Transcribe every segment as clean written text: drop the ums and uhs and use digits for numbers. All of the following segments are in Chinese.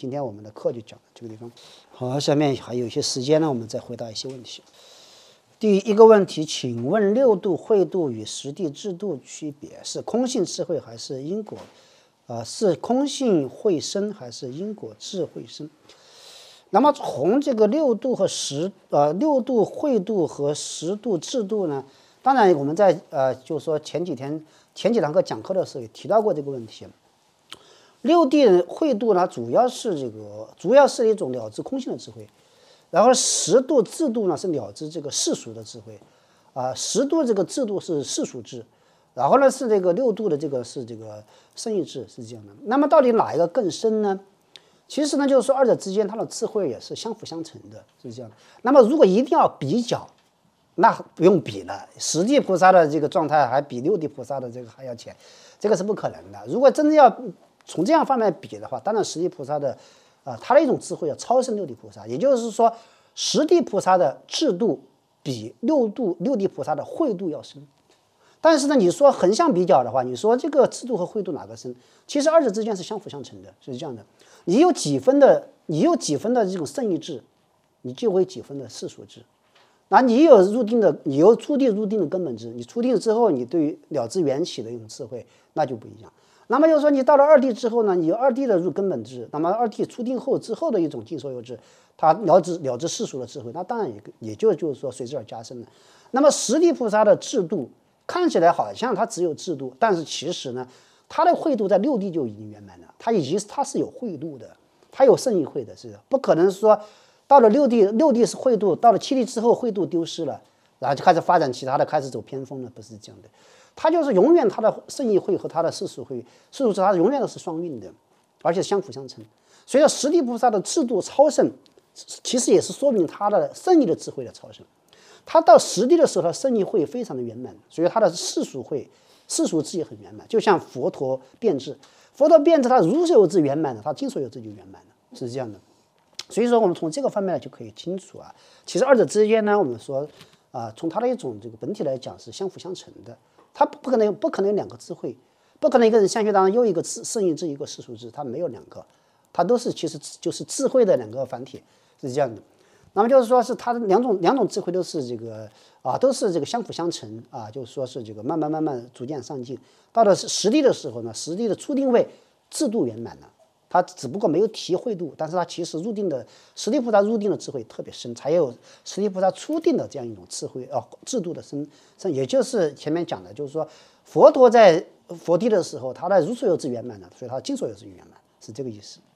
今天我们的课就讲到这个地方。好，下面还有一些时间呢，我们再回答一些问题。第一个问题，请问六度慧度与实地智度区别是空性智慧还是因果？是空性慧生还是因果智慧生？那么从这个六度慧度和实度智度呢？当然我们在就是说前几堂课讲课的时候也提到过这个问题。六地慧度呢，主要是一种了知空性的智慧。然后实度智度呢是了知这个世俗的智慧，实度这个智度是世俗智，然后呢是这个六度的这个是这个圣义智，是这样的。那么到底哪一个更深呢？其实呢就是说二者之间它的智慧也是相辅相成的，是这样的。那么如果一定要比较，那不用比了，实地菩萨的这个状态还比六地菩萨的这个还要浅，这个是不可能的。如果真的要从这样方面比的话，当然实地菩萨的他的一种智慧要超胜六地菩萨，也就是说，实地菩萨的智度比六地菩萨的慧度要深。但是呢，你说横向比较的话，你说这个智度和慧度哪个深？其实二者之间是相辅相成的，是这样的。你有几分的这种圣义智，你就会几分的世俗智。那你有出地入定的根本智，你出定之后，你对于了知缘起的一种智慧，那就不一样。那么就是说，你到了二地之后呢，你有二地的入根本智，那么二地出定后之后的一种尽所有智，它了知世俗的智慧，那当然也就是说随之而加深了。那么实地菩萨的智度看起来好像它只有智度，但是其实呢，它的慧度在六地就已经圆满了，它是有慧度的，它有圣义慧的，是的，不可能说到了六地是慧度，到了七地之后慧度丢失了，然后就开始发展其他的，开始走偏锋了，不是这样的。它就是永远它的圣义慧和它的世俗慧，世俗智它永远都是双运的，而且相辅相成。所以说实地菩萨的智度超胜，其实也是说明他的圣义的智慧的超胜。他到实地的时候，他圣义慧非常的圆满，所以他的世俗智也很圆满。就像佛陀辩智，他如所有智圆满了，他尽所有智就圆满了，是这样的。所以说我们从这个方面就可以清楚其实二者之间呢，我们说从它的一种这个本体来讲是相辅相成的。它不可能有两个智慧，不可能一个人相续当中又一个圣义智一个世俗智，它没有两个，它都是其实就是智慧的两个反体，是这样的。那么就是说是它的两种智慧都是这个都是这个相辅相成就是说是这个慢慢逐渐上进。到了实地的时候呢，实地的初定位智度圆满了，它只不过没有提慧度，但是它其实实地菩萨入定的智慧特别深，才有实地菩萨初定的这样一种智慧智度的深，也就是前面讲的，就是说佛陀在佛地的时候，他的如所有智圆满了，所以他尽所有智圆满，是这个意思。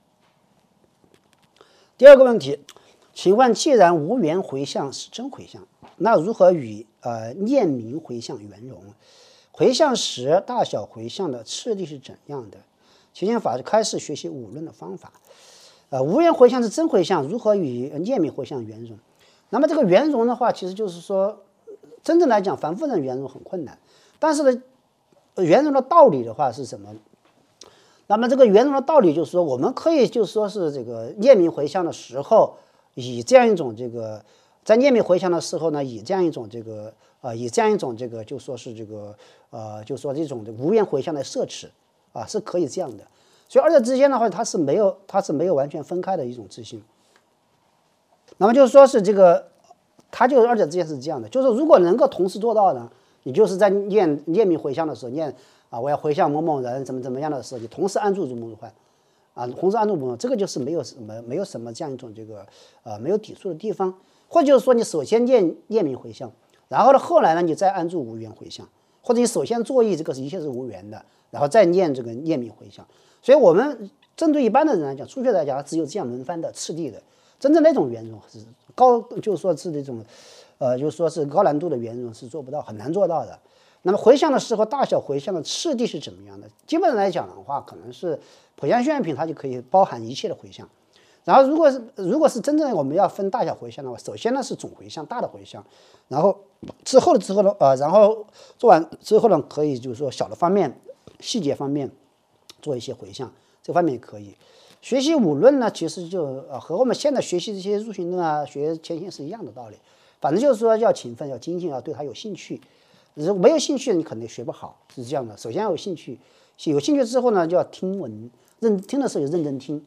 第二个问题，请问既然无缘回向是真回向，那如何与念名回向圆融？回向时大小回向的次第是怎样的？请请法师开示学习五论的方法。无缘回向是真回向，如何与念名回向圆融？那么这个圆融的话，其实就是说，真正来讲，凡夫人圆融很困难。但是呢，圆融的道理的话是什么？那么这个圆融的道理就是说，我们可以就是说是这个念名回向的时候，以这样一种这个在念名回向的时候呢，以这样一种这个就说是这个就说这种无缘回向的摄持是可以这样的。所以二者之间的话，它是没有完全分开的一种自性。那么就是说是这个，它就是二者之间是这样的，就是如果能够同时做到呢，你就是在念名回向的时候念我要回向某某人怎么样的时候，你同时安住如梦如幻同时安住如梦，这个就是没有什么这样一种这个没有抵触的地方。或者就是说你首先念名回向，然后呢后来呢你再安住无缘回向，或者你首先作意这个一切是无缘的，然后再念这个念名回向。所以我们针对一般的人来讲，初学来讲，只有这样轮番的次第的，真正那种圆融是就是说是这种就是说是高难度的圆融是做不到，很难做到的。那么回向的时候，大小回向的次第是怎么样的？基本上来讲的话，可能是普贤宣品它就可以包含一切的回向。然后如果是真正我们要分大小回向的话，首先呢是总回向大的回向，然后之后呢然后做完之后呢，可以就是说小的方面细节方面做一些回向，这方面也可以。学习五论呢，其实就和我们现在学习这些入行论学前行是一样的道理。反正就是说要勤奋，要精进，要对它有兴趣。如果没有兴趣，你肯定学不好，是这样的。首先要有兴趣，有兴趣之后呢，就要听闻，听的时候就认真听，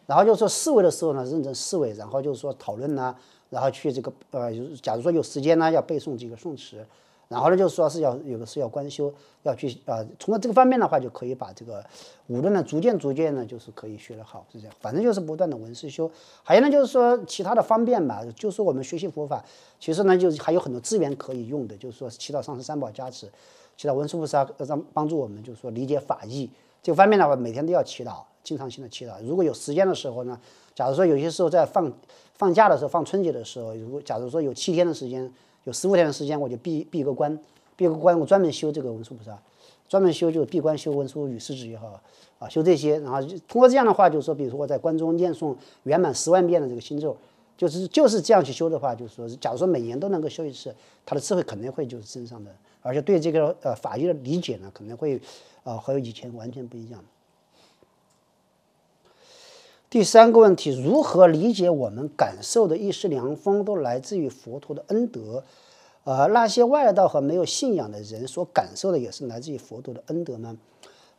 然后就是说思维的时候呢，认真思维，然后就是说讨论呐，然后去这个假如说有时间呢，要背诵这个宋词，然后呢就是说是要有的是要观修，要去通过这个方面的话，就可以把这个无论呢逐渐呢就是可以学得好，是这样。反正就是不断的闻思修，还有呢就是说其他的方便吧，就是说我们学习佛法，其实呢就是还有很多资源可以用的，就是说祈祷上师三宝加持，祈祷文殊菩萨帮助我们，就是说理解法义这个方面的话，每天都要祈祷。经常性的祈祷，如果有时间的时候呢，假如说有些时候在放假的时候，放春节的时候，如果假如说有7天的时间，有15天的时间，我就闭个关，我专门修这个文殊菩萨，专门修就是闭关修文殊与世子也好修这些，然后通过这样的话，就是说，比如说我在关中念诵圆满10万遍的这个心咒，就是这样去修的话，就是说，假如说每年都能够修一次，他的智慧肯定会就是增上的，而且对这个法义的理解呢，可能会和以前完全不一样。第3个问题，如何理解我们感受的一时凉风都来自于佛陀的恩德？那些外道和没有信仰的人所感受的也是来自于佛陀的恩德吗？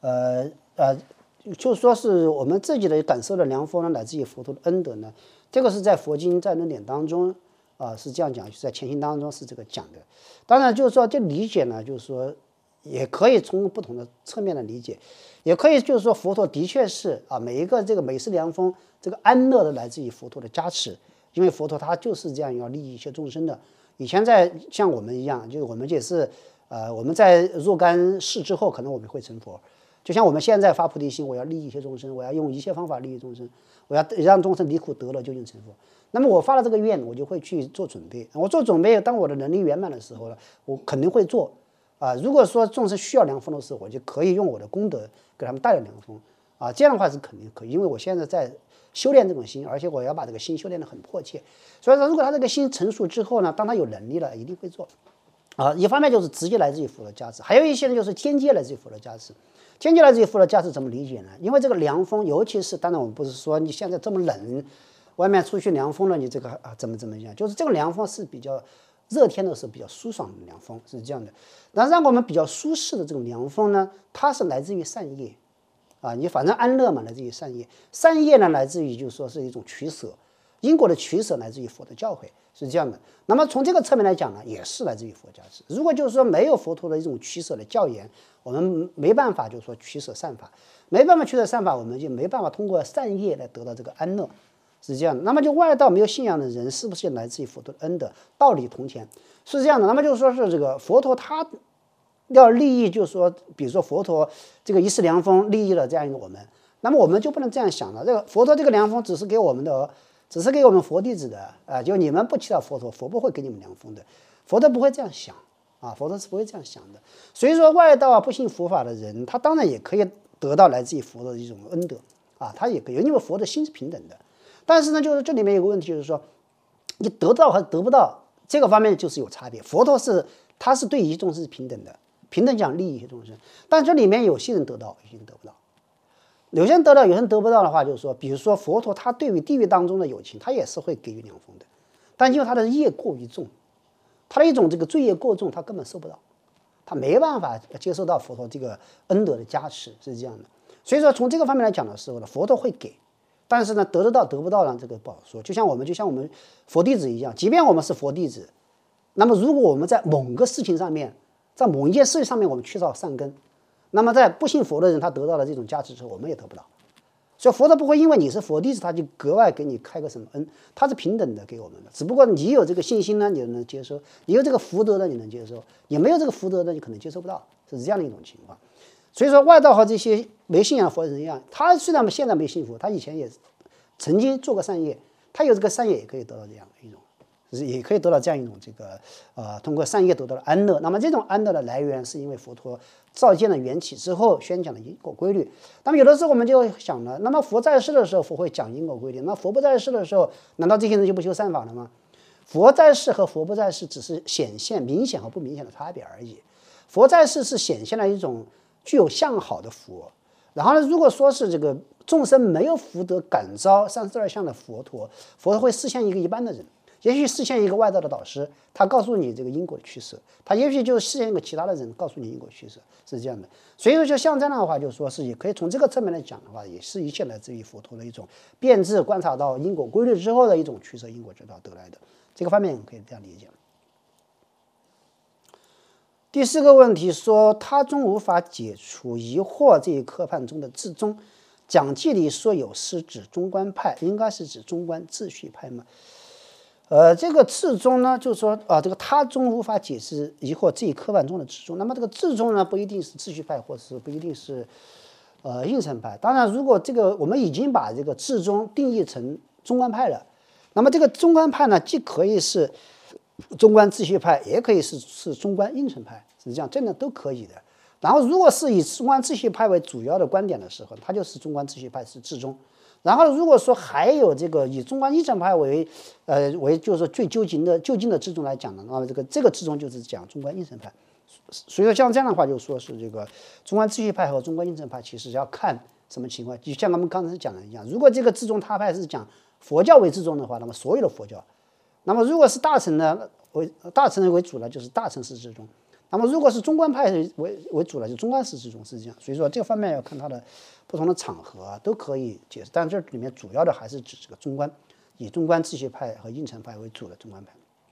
就说是我们自己的感受的凉风呢，来自于佛陀的恩德呢？这个是在佛经在论点当中是这样讲，在前行当中是这个讲的。当然就是说这理解呢，就是说也可以从不同的侧面的理解，也可以就是说佛陀的确是每一个这个每时凉风这个安乐的来自于佛陀的加持，因为佛陀他就是这样要利益一切众生的。以前在像我们一样，就是我们也是我们在若干世之后，可能我们会成佛。就像我们现在发菩提心，我要利益一切众生，我要用一切方法利益众生，我要让众生离苦得乐，究竟成佛。那么我发了这个愿，我就会去做准备。我做准备，当我的能力圆满的时候呢，我肯定会做。如果说众生需要凉风的时候，我就可以用我的功德给他们带来凉风这样的话是肯定可以，因为我现在在修炼这种心，而且我要把这个心修炼得很迫切。所以说，如果他这个心成熟之后呢，当他有能力了，一定会做一方面就是直接来自于佛的加持，还有一些呢就是间接来自于佛的加持。间接来自于佛的加持怎么理解呢？因为这个凉风，尤其是当然我们不是说你现在这么冷，外面出去凉风了，你这个怎么样，就是这个凉风是比较热天的时候比较舒爽的凉风，是这样的。然后让我们比较舒适的这种凉风呢，它是来自于善业你反正安乐嘛，来自于善业。善业呢，来自于就是说是一种取舍，因果的取舍来自于佛的教诲，是这样的。那么从这个侧面来讲呢，也是来自于佛加持。如果就是说没有佛陀的一种取舍的教言，我们没办法就是说取舍善法，没办法取舍善法，我们就没办法通过善业来得到这个安乐，是这样的。那么就外道没有信仰的人，是不是来自于佛陀的恩德？道理同前，是这样的。那么就是说是这个佛陀他要利益，就是说，比如说佛陀这个一时凉风利益了这样一个我们，那么我们就不能这样想了。这个佛陀这个凉风只是给我们佛弟子的就你们不祈祷佛陀，佛不会给你们凉风的，佛陀不会这样想佛陀是不会这样想的。所以说外道不信佛法的人，他当然也可以得到来自于佛的一种恩德他也可以，因为佛的心是平等的。但是呢，就是这里面有个问题，就是说你得到和得不到这个方面就是有差别。佛陀他是对一切众生是平等的，平等讲利益一切众生，但这里面有些人得到，有些人得不到。有些人得到，有些人得不到的话，就是说，比如说佛陀他对于地狱当中的有情，他也是会给予凉风的，但因为他的业过于重，他的一种这个罪业过重，他根本受不到，他没办法接受到佛陀这个恩德的加持，是这样的。所以说从这个方面来讲的时候呢，佛陀会给，但是呢得得到得不到呢，这个不好说。就像我们佛弟子一样，即便我们是佛弟子，那么如果我们在某个事情上面，在某一件事情上面我们缺少善根，那么在不信佛的人他得到了这种加持之后，我们也得不到。所以佛陀不会因为你是佛弟子，他就格外给你开个什么恩，他是平等的给我们的。只不过你有这个信心呢，你能接受；你有这个福德呢，你能接受；你没有这个福德呢，你可能接受不到，是这样的一种情况。所以说外道和这些没信仰佛的人一样，他虽然现在没信佛，他以前也曾经做过善业，他有这个善业也可以得到这样一种。也可以得到这样一种这个通过善业得到了安乐。那么这种安乐的来源是因为佛陀照见了缘起之后宣讲的因果规律。那么有的时候我们就想了，那么佛在世的时候佛会讲因果规律，那佛不在世的时候，难道这些人就不修善法了吗？佛在世和佛不在世只是显现明显和不明显的差别而已。佛在世是显现了一种具有相好的佛，然后呢，如果说是这个众生没有福德感召32相的佛陀，佛陀会示现一个一般的人。 也许实现一个外道的导师，他告诉你这个因果的趋势，他也许就是实现一个其他的人告诉你因果趋势，是这样的。所以说，就像这样的话，就是说是也可以从这个侧面来讲的话，也是一切来自于佛陀的一种变质观察到因果规律之后的一种趋势因果之道得来的。这个方面可以这样理解。第4个问题说，他中无法解除疑惑这一科判中的至中，讲记里说有是指中观派，应该是指中观秩序派吗？这个至中呢，就是说这个他中无法解释疑惑这一科判中的至中。那么这个至中呢，不一定是秩序派，或是不一定是应成派。当然，如果这个我们已经把这个至中定义成中观派了，那么这个中观派呢，既可以是中观秩序派，也可以是中观应成派，是这样，这样都可以的。然后，如果是以中观秩序派为主要的观点的时候，它就是中观秩序派是至中。然后，如果说还有这个以中观应成派为就是说最究竟的至中来讲的，那么这个至中就是讲中观应成派。所以说像这样的话，就说是这个中观秩序派和中观应成派，其实要看什么情况。就像我们刚才讲的一样，如果这个至中他派是讲佛教为至中的话，那么所有的佛教；那么如果是大乘呢为主呢，就是大乘是至中。那么，如果是中观派为主呢，就中观是至中，是这样。所以说，这个方面要看它的不同的场合都可以解释，但这里面主要的还是指这个中观，以中观秩序派和应成派为主的中观派。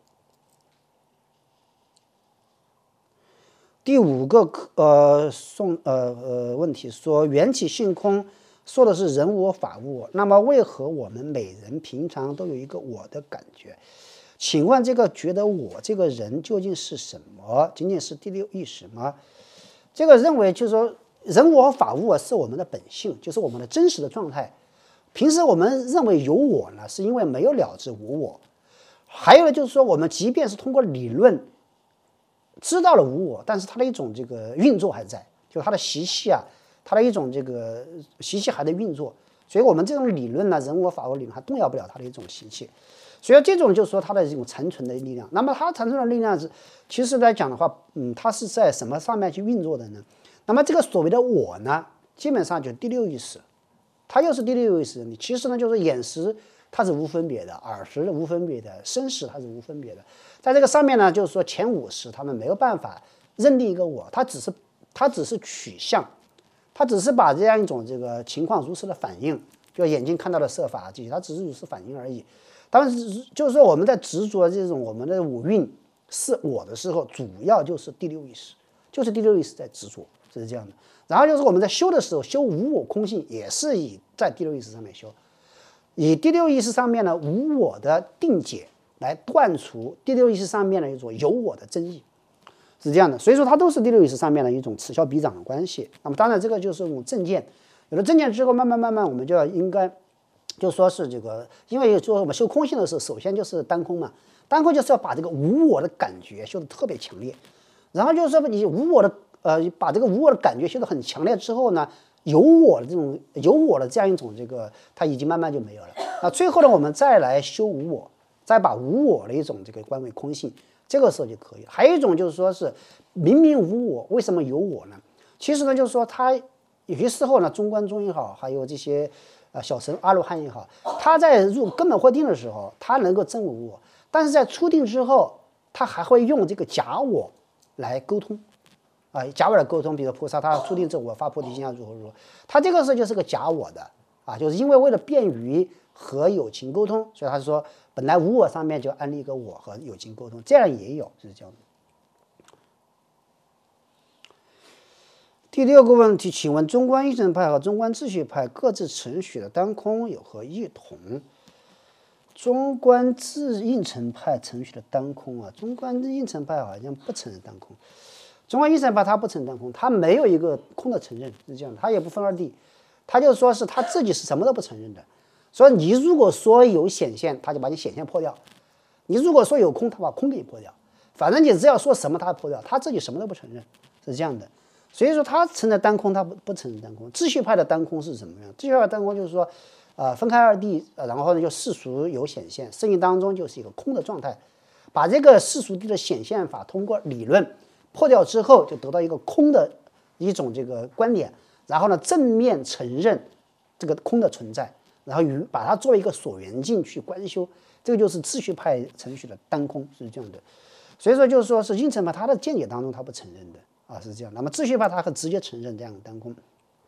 第5个问题说，缘起性空说的是人我法无我，那么为何我们每人平常都有一个我的感觉？请问这个觉得我这个人究竟是什么？仅仅是第6意识吗？这个认为就是说，人我和法无我是我们的本性，就是我们的真实的状态。平时我们认为有我呢，是因为没有了知无我。还有呢，就是说我们即便是通过理论知道了无我，但是它的一种这个运作还在，就是它的习气啊，它的一种这个习气还在运作。所以我们这种理论呢，人我法无理论还动摇不了它的一种习气。所以这种就是说它的这种残存的力量。那么它残存的力量是，其实来讲的话，它是在什么上面去运作的呢？那么这个所谓的我呢，基本上就是第6意识，它又是第6意识。你其实呢，就是眼识它是无分别的，耳识无分别的，身识它是无分别的。在这个上面呢，就是说前5识他们没有办法认定一个我，它只是取向，它只是把这样一种这个情况如实的反映，就眼睛看到的色法这些，它只是如实反映而已。当时就是说我们在执着这种我们的五蕴是我的时候，主要就是第6意识，就是第6意识在执着，就是这样的。然后就是我们在修的时候，修无我空性也是以在第6意识上面修，以第6意识上面呢无我的定解来断除第6意识上面的一种有我的争议，是这样的。所以说它都是第6意识上面的一种此消彼长的关系。那么当然这个就是一种正见，有了正见之后，慢慢我们就要应该。就说是这个，因为说我们修空性的时候，首先就是单空嘛，单空就是要把这个无我的感觉修得特别强烈，然后就是说你无我的把这个无我的感觉修得很强烈之后呢，有我的这样一种这个，它已经慢慢就没有了。那最后呢，我们再来修无我，再把无我的一种这个观为空性，这个时候就可以了。还有一种就是说是明明无我，为什么有我呢？其实呢，就是说它有些时候呢，中观中也好，还有这些。小乘阿罗汉也好，他在入根本慧定的时候，他能够证悟无我，但是在初定之后，他还会用这个假我来沟通，假我来沟通。比如菩萨他初定之后，我发菩提心要如何如何，他这个时候就是个假我的就是因为为了便于和有情沟通，所以他说本来无我上面就安立一个我和有情沟通，这样也有，就是这样的。第6个问题，请问中观应成派和中观秩序派各自承许的当空有何异同？中观应成派承许的当空中观应成派好像不承认当空。中观应成派他不承认当空，他没有一个空的承认，是这样的，他也不分2谛，他就说是他自己是什么都不承认的。所以你如果说有显现，他就把你显现破掉；你如果说有空，他把空给你破掉。反正你只要说什么，他破掉，他自己什么都不承认，是这样的。所以说他承认单空，他不承认单空。秩序派的单空是什么样？秩序派的单空就是说，分开2谛，然后呢就世俗有显现，生命当中就是一个空的状态，把这个世俗谛的显现法通过理论破掉之后，就得到一个空的一种这个观点，然后呢正面承认这个空的存在， 然后把它作为一个所缘境去观修，这个就是秩序派程序的单空，是这样的。所以说就是说是应成派他的见解当中他不承认的啊，是这样。那么秩序派他很直接承认这样的单空。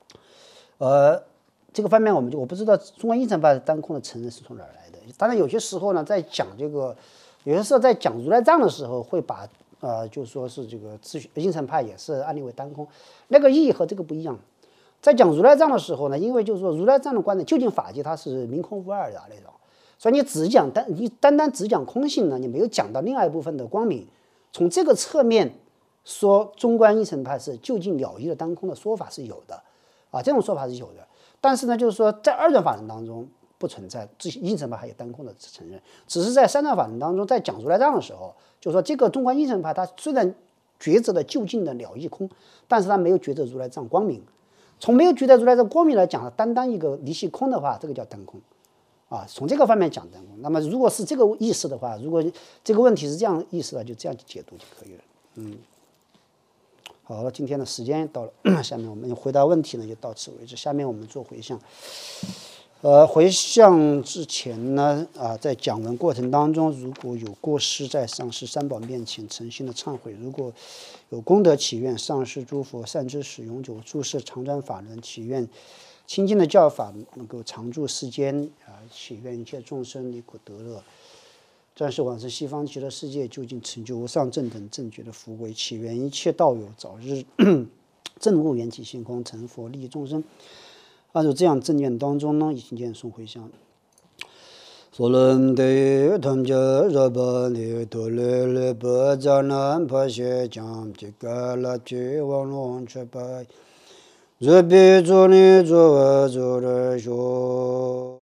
这个方面我不知道中国应成派单空的承认是从哪儿来的。当然有些时候呢，在讲这个，有些时候在讲如来藏的时候，会把就是说是这个应成派也是安立为单空，那个意义和这个不一样。在讲如来藏的时候呢，因为就是说如来藏的观点，究竟法界它是明空无二的那种，所以你单单只讲空性呢，你没有讲到另外一部分的光明。从这个侧面说，中观应成派是究竟了义的单空的说法是有的啊，这种说法是有的。但是呢，就是说在二段法门当中不存在应成派还有单空的承认，只是在三段法门当中，在讲如来藏的时候，就是说这个中观应成派它虽然抉择了究竟的了义空，但是它没有抉择如来藏光明。从没有觉得如来藏光明来讲，单单一个离系空的话，这个叫单空啊。从这个方面讲单空。那么如果是这个意思的话，如果这个问题是这样意思的，就这样解读就可以了。好了，今天的时间到了，下面我们回答问题呢就到此为止。下面我们做回向。回向之前呢，在讲文过程当中，如果有过失，在上师三宝面前诚心的忏悔；如果有功德祈愿上师诸佛善知识永久住世常转法轮，祈愿清净的教法能够常驻世间祈愿一切众生离苦得乐，暂时往生西方极乐世界，究竟成就无上正等正觉的福慧，祈愿一切道友早日证悟缘起性空，成佛利益众生。按照这样正念当中呢，已经念诵回向。索伦的同家热巴尼多勒勒巴扎南帕谢江吉嘎拉吉王龙车巴，热比佐尼佐瓦佐勒说。